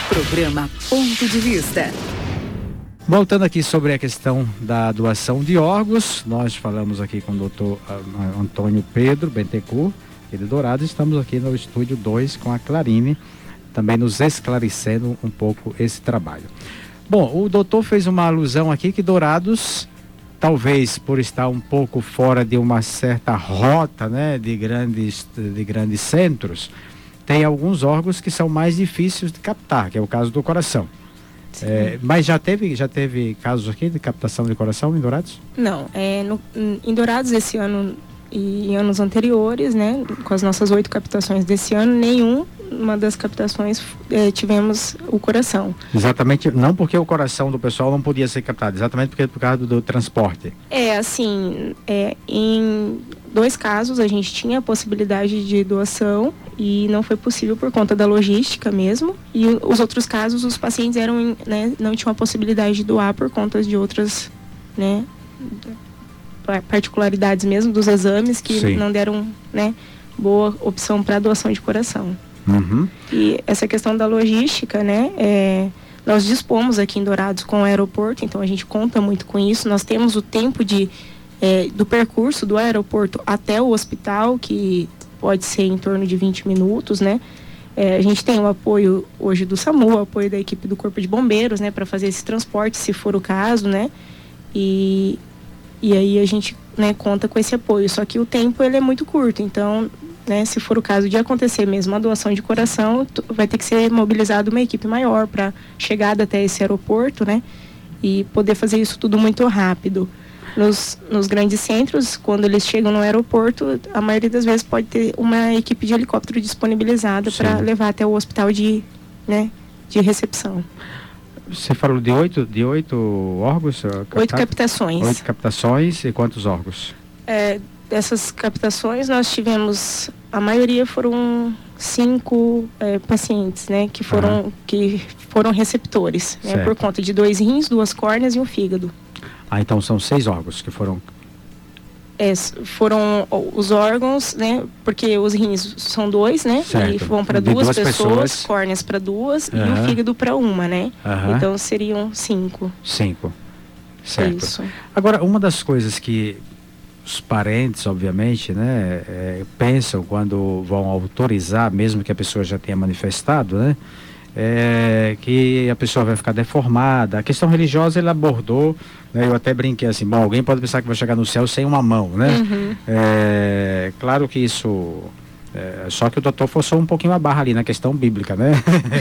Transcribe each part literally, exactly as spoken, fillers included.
Programa Ponto de Vista. Voltando aqui sobre a questão da doação de órgãos, nós falamos aqui com o doutor Antônio Pedro Bentecourt, de Dourados. Estamos aqui no estúdio dois com a Clarine, também nos esclarecendo um pouco esse trabalho. Bom, o doutor fez uma alusão aqui que Dourados, talvez por estar um pouco fora de uma certa rota, né, de grandes, de grandes centros, tem alguns órgãos que são mais difíceis de captar, que é o caso do coração. É, mas já teve, já teve casos aqui de captação de coração em Dourados? Não, é, no, em Dourados esse ano e em anos anteriores, né, com as nossas oito captações desse ano, nenhum uma das captações é, tivemos o coração. Exatamente, não porque o coração do pessoal não podia ser captado, exatamente porque por causa do, do transporte. É, assim, é, em dois casos a gente tinha a possibilidade de doação e não foi possível por conta da logística mesmo, e os outros casos os pacientes eram, né, não tinham a possibilidade de doar por conta de outras, né, particularidades mesmo dos exames que Sim. não deram, né, boa opção para doação de coração. Uhum. E essa questão da logística, né, é, nós dispomos aqui em Dourados com o aeroporto, então a gente conta muito com isso. Nós temos o tempo de, é, do percurso do aeroporto até o hospital, que pode ser em torno de vinte minutos, né. É, a gente tem o apoio hoje do SAMU, o apoio da equipe do Corpo de Bombeiros, né, para fazer esse transporte, se for o caso, né, e, e aí a gente, né, conta com esse apoio. Só que o tempo ele é muito curto, então, né, se for o caso de acontecer mesmo a doação de coração, vai ter que ser mobilizada uma equipe maior para chegada até esse aeroporto, né, e poder fazer isso tudo muito rápido. Nos, nos grandes centros, quando eles chegam no aeroporto, a maioria das vezes pode ter uma equipe de helicóptero disponibilizada para levar até o hospital de, né, de recepção. Você falou de oito, de oito órgãos? Capta... Oito captações. Oito captações e quantos órgãos? É, dessas captações nós tivemos, a maioria foram cinco é, pacientes, né, que foram, uhum. que foram receptores, né, por conta de dois rins, duas córneas e um fígado. Ah, então são seis órgãos que foram... É, foram os órgãos, né, porque os rins são dois, né, certo. E vão para duas, duas pessoas, pessoas, córneas para duas uhum. e o fígado para uma, né, uhum. Então seriam cinco. Cinco, certo. Isso. Agora, uma das coisas que os parentes, obviamente, né, é, pensam quando vão autorizar, mesmo que a pessoa já tenha manifestado, né, é, que a pessoa vai ficar deformada. A questão religiosa ele abordou, né, eu até brinquei assim, bom, alguém pode pensar que vai chegar no céu sem uma mão, né? Uhum. É, claro que isso... É, só que o doutor forçou um pouquinho a barra ali na questão bíblica, né?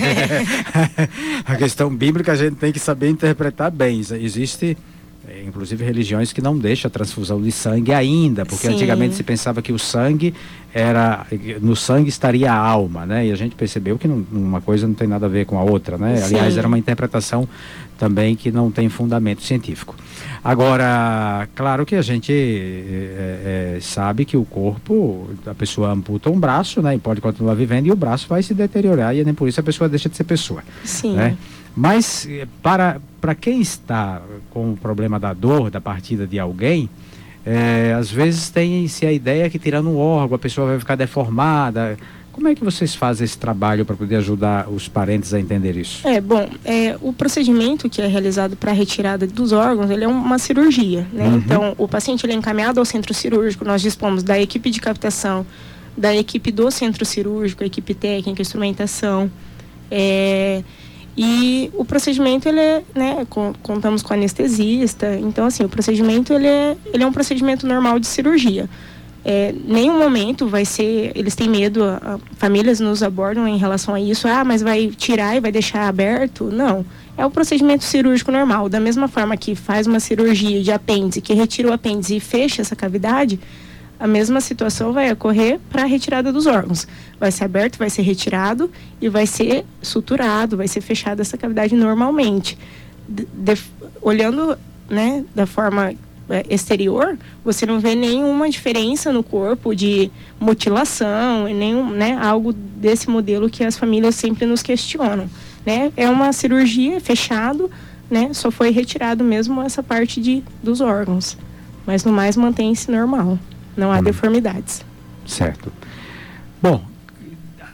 A questão bíblica a gente tem que saber interpretar bem. Existe... inclusive religiões que não deixam a transfusão de sangue ainda, porque Sim. antigamente se pensava que o sangue era, no sangue estaria a alma, né? E a gente percebeu que não, uma coisa não tem nada a ver com a outra, né? Sim. Aliás, era uma interpretação também que não tem fundamento científico. Agora, claro que a gente é, é, sabe que o corpo, a pessoa amputa um braço, né? E pode continuar vivendo e o braço vai se deteriorar e nem por isso a pessoa deixa de ser pessoa. Sim. Né? Mas para, para quem está com o problema da dor, da partida de alguém, é, às vezes tem-se a ideia que tirando um órgão a pessoa vai ficar deformada. Como é que vocês fazem esse trabalho para poder ajudar os parentes a entender isso? É, bom, é, o procedimento que é realizado para a retirada dos órgãos, ele é uma cirurgia, né? Uhum. Então, o paciente ele é encaminhado ao centro cirúrgico, nós dispomos da equipe de captação, da equipe do centro cirúrgico, a equipe técnica, instrumentação, é... E o procedimento, ele é, né, com, contamos com anestesista, então assim, o procedimento, ele é, ele é um procedimento normal de cirurgia. É, nenhum momento vai ser, eles têm medo, a, a, famílias nos abordam em relação a isso, ah, mas vai tirar e vai deixar aberto? Não, é o procedimento cirúrgico normal, da mesma forma que faz uma cirurgia de apêndice, que retira o apêndice e fecha essa cavidade, a mesma situação vai ocorrer para a retirada dos órgãos. Vai ser aberto, vai ser retirado e vai ser suturado, vai ser fechada essa cavidade normalmente. De, de, olhando, né, da forma é, exterior, você não vê nenhuma diferença no corpo de mutilação, e nenhum, né, algo desse modelo que as famílias sempre nos questionam. Né? É uma cirurgia fechado, né, só foi retirado mesmo essa parte de, dos órgãos. Mas no mais mantém-se normal. Não há hum. deformidades. Certo. Bom,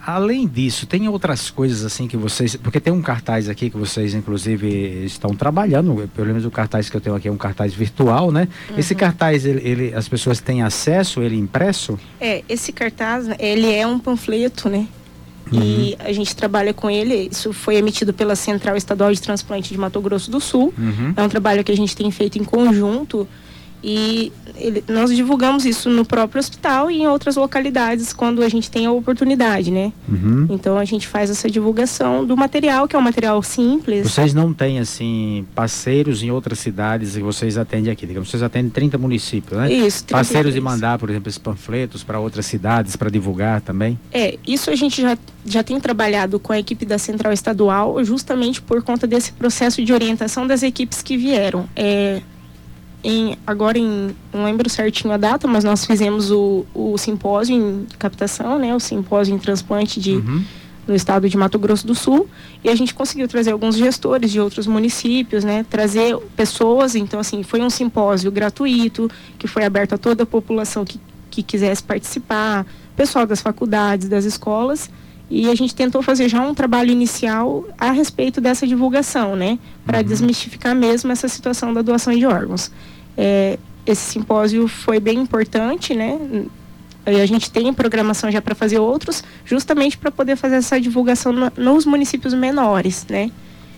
além disso, tem outras coisas assim que vocês... Porque tem um cartaz aqui que vocês, inclusive, estão trabalhando. Pelo menos o cartaz que eu tenho aqui é um cartaz virtual, né? Uhum. Esse cartaz, ele, ele, as pessoas têm acesso, ele impresso? É, esse cartaz, ele é um panfleto, né? Uhum. E a gente trabalha com ele. Isso foi emitido pela Central Estadual de Transplante de Mato Grosso do Sul. Uhum. É um trabalho que a gente tem feito em conjunto. E ele, nós divulgamos isso no próprio hospital e em outras localidades quando a gente tem a oportunidade, né? Uhum. Então a gente faz essa divulgação do material, que é um material simples. Vocês não têm, assim, parceiros em outras cidades que vocês atendem aqui? Digamos, vocês atendem trinta municípios, né? Isso, trinta parceiros de mandar, por exemplo, esses panfletos para outras cidades, para divulgar também? É, isso a gente já, já tem trabalhado com a equipe da Central Estadual justamente por conta desse processo de orientação das equipes que vieram. É... Em, agora em, não lembro certinho a data, mas nós fizemos o, o simpósio em captação, né, o simpósio em transplante de, uhum. no estado de Mato Grosso do Sul, e a gente conseguiu trazer alguns gestores de outros municípios, né, trazer pessoas. Então assim, foi um simpósio gratuito, que foi aberto a toda a população que, que quisesse participar, pessoal das faculdades, das escolas, e a gente tentou fazer já um trabalho inicial a respeito dessa divulgação, né, para uhum. desmistificar mesmo essa situação da doação de órgãos. É, esse simpósio foi bem importante, né? E a gente tem programação já para fazer outros, justamente para poder fazer essa divulgação no, nos municípios menores, né?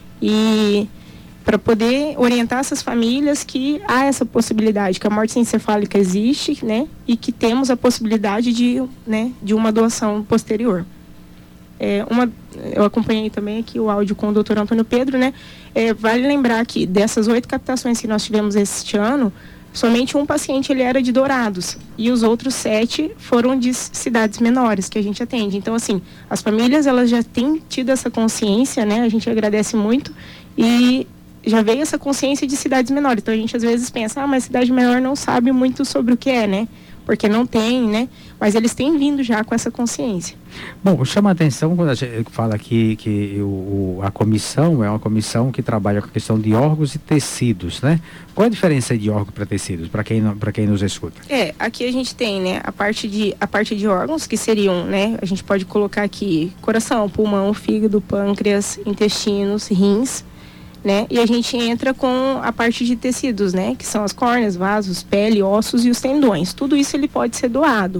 E para poder orientar essas famílias que há essa possibilidade, que a morte encefálica existe, né? E que temos a possibilidade de, né, de uma doação posterior. É, uma, eu acompanhei também aqui o áudio com o doutor Antônio Pedro, né? É, vale lembrar que dessas oito captações que nós tivemos este ano, somente um paciente ele era de Dourados e os outros sete foram de cidades menores que a gente atende. Então, assim, as famílias elas já têm tido essa consciência, né? A gente agradece muito e já veio essa consciência de cidades menores. Então, a gente às vezes pensa, ah, mas cidade menor não sabe muito sobre o que é, né? Porque não tem, né? Mas eles têm vindo já com essa consciência. Bom, chama a atenção quando a gente fala aqui que o, a comissão é uma comissão que trabalha com a questão de órgãos e tecidos, né? Qual é a diferença de órgão para tecidos, para quem, para quem nos escuta? É, aqui a gente tem, né, a parte de, a parte de órgãos, que seriam, né, a gente pode colocar aqui coração, pulmão, fígado, pâncreas, intestinos, rins, né? E a gente entra com a parte de tecidos, né? Que são as córneas, vasos, pele, ossos e os tendões. Tudo isso ele pode ser doado.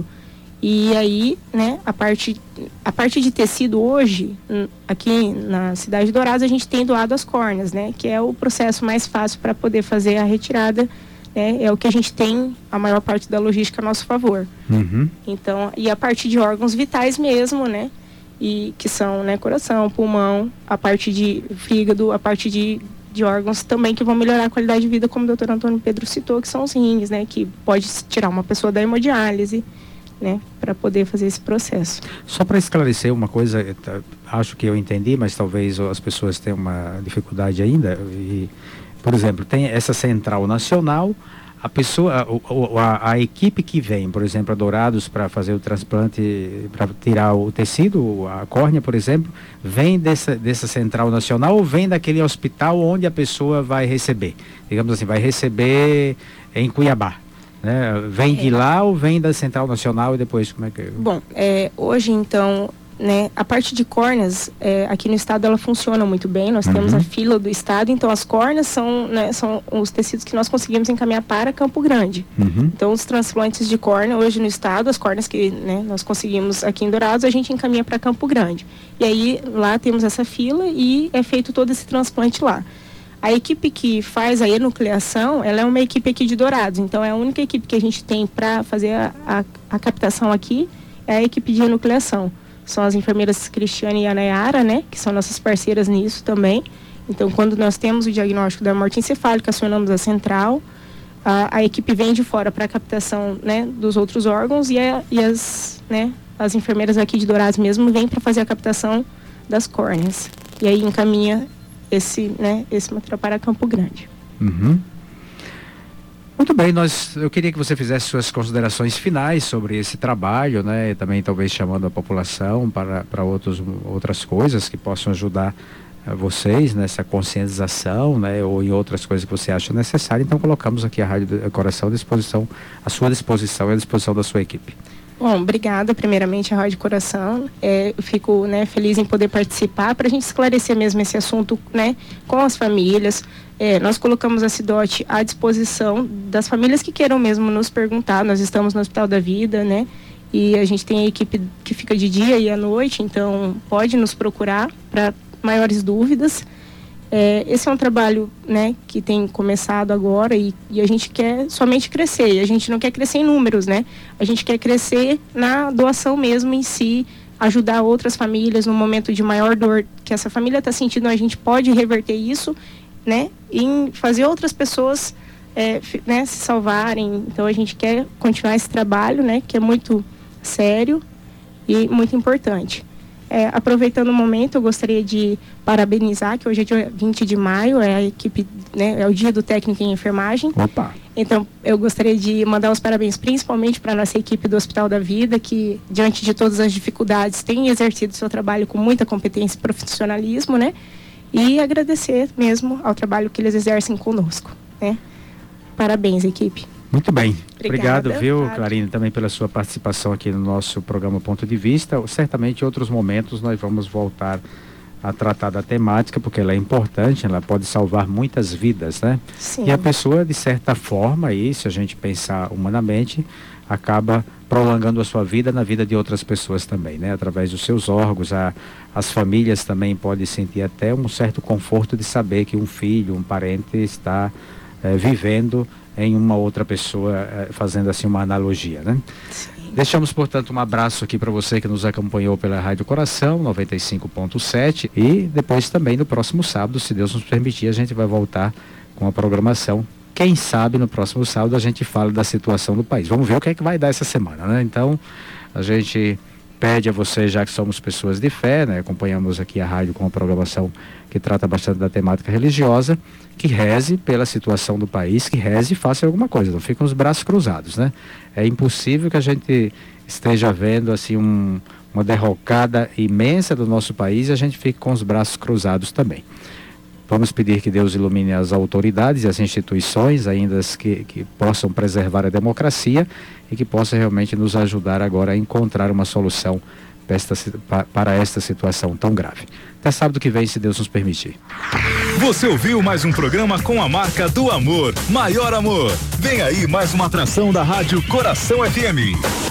E aí, né? A parte, a parte de tecido hoje, aqui na cidade de Dourados, a gente tem doado as córneas, né? Que é o processo mais fácil para poder fazer a retirada, né? É o que a gente tem a maior parte da logística a nosso favor. Uhum. Então, e a parte de órgãos vitais mesmo, né? E que são, né, coração, pulmão, a parte de fígado, a parte de, de órgãos também que vão melhorar a qualidade de vida, como o doutor Antônio Pedro citou, que são os rins, né, que pode tirar uma pessoa da hemodiálise, né, para poder fazer esse processo. Só para esclarecer uma coisa, acho que eu entendi, mas talvez as pessoas tenham uma dificuldade ainda. E, por exemplo, tem essa central nacional. A pessoa, a, a, a equipe que vem, por exemplo, a Dourados para fazer o transplante, para tirar o tecido, a córnea, por exemplo, vem dessa, dessa central nacional ou vem daquele hospital onde a pessoa vai receber? Digamos assim, vai receber em Cuiabá, né? Vem é. de lá ou vem da central nacional e depois como é que... Bom, é, hoje então... Né, a parte de córneas, é, aqui no estado ela funciona muito bem, nós uhum. temos a fila do estado, então as córneas são, né, são os tecidos que nós conseguimos encaminhar para Campo Grande. Uhum. Então os transplantes de córnea hoje no estado, as córneas que, né, nós conseguimos aqui em Dourados, a gente encaminha para Campo Grande. E aí lá temos essa fila e é feito todo esse transplante lá. A equipe que faz a enucleação, ela é uma equipe aqui de Dourados, então é a única equipe que a gente tem para fazer a, a, a captação aqui, é a equipe de enucleação. São as enfermeiras Cristiane e a Nayara, né? Que são nossas parceiras nisso também. Então, quando nós temos o diagnóstico da morte encefálica, acionamos a central. A, a equipe vem de fora para a captação, né, dos outros órgãos e, a, e as, né, as enfermeiras aqui de Dourados mesmo vêm para fazer a captação das córneas. E aí encaminha esse, né, esse material para Campo Grande. Uhum. Muito bem, nós, eu queria que você fizesse suas considerações finais sobre esse trabalho, né? E também talvez chamando a população para, para outros, outras coisas que possam ajudar uh, vocês nessa conscientização, né? Ou em outras coisas que você acha necessário. Então colocamos aqui a Rádio Coração à disposição, à sua disposição e à disposição da sua equipe. Bom, obrigada primeiramente à Rádio Coração. É, eu fico, né, feliz em poder participar para a gente esclarecer mesmo esse assunto, né, com as famílias. É, nós colocamos a Cidote à disposição das famílias que queiram mesmo nos perguntar. Nós estamos no Hospital da Vida, né? E a gente tem a equipe que fica de dia e à noite, então pode nos procurar para maiores dúvidas. É, esse é um trabalho, né, que tem começado agora e, e a gente quer somente crescer. E a gente não quer crescer em números, né? A gente quer crescer na doação mesmo em si, ajudar outras famílias no momento de maior dor que essa família está sentindo. A gente pode reverter isso, né, em fazer outras pessoas é, né, se salvarem. Então a gente quer continuar esse trabalho, né, que é muito sério e muito importante. É, aproveitando o momento, eu gostaria de parabenizar, que hoje é dia vinte de maio, é a equipe, né, é o dia do técnico em enfermagem. Opa! Então, eu gostaria de mandar os parabéns principalmente para a nossa equipe do Hospital da Vida, que, diante de todas as dificuldades, tem exercido seu trabalho com muita competência e profissionalismo, né? E agradecer mesmo ao trabalho que eles exercem conosco, né? Parabéns, equipe. Muito bem. Obrigada, Obrigado, viu, claro. Clarine, também pela sua participação aqui no nosso programa Ponto de Vista. Certamente em outros momentos nós vamos voltar a tratar da temática, porque ela é importante, ela pode salvar muitas vidas, né? Sim. E a pessoa, de certa forma, aí, se a gente pensar humanamente, acaba prolongando a sua vida na vida de outras pessoas também, né? Através dos seus órgãos, a, as famílias também podem sentir até um certo conforto de saber que um filho, um parente está eh, vivendo em uma outra pessoa, eh, fazendo assim uma analogia, né? Sim. Deixamos, portanto, um abraço aqui para você que nos acompanhou pela Rádio Coração, noventa e cinco ponto sete, e depois também no próximo sábado, se Deus nos permitir, a gente vai voltar com a programação. Quem sabe no próximo sábado a gente fala da situação do país. Vamos ver o que é que vai dar essa semana, né? Então, a gente pede a você, já que somos pessoas de fé, né? Acompanhamos aqui a rádio com uma programação que trata bastante da temática religiosa, que reze pela situação do país, que reze e faça alguma coisa, não fiquem os braços cruzados, né? É impossível que a gente esteja vendo assim um, uma derrocada imensa do nosso país e a gente fique com os braços cruzados também. Vamos pedir que Deus ilumine as autoridades e as instituições, ainda que, que possam preservar a democracia e que possa realmente nos ajudar agora a encontrar uma solução para esta, para esta situação tão grave. Até sábado que vem, se Deus nos permitir. Você ouviu mais um programa com a marca do amor, Maior Amor. Vem aí mais uma atração da Rádio Coração F M.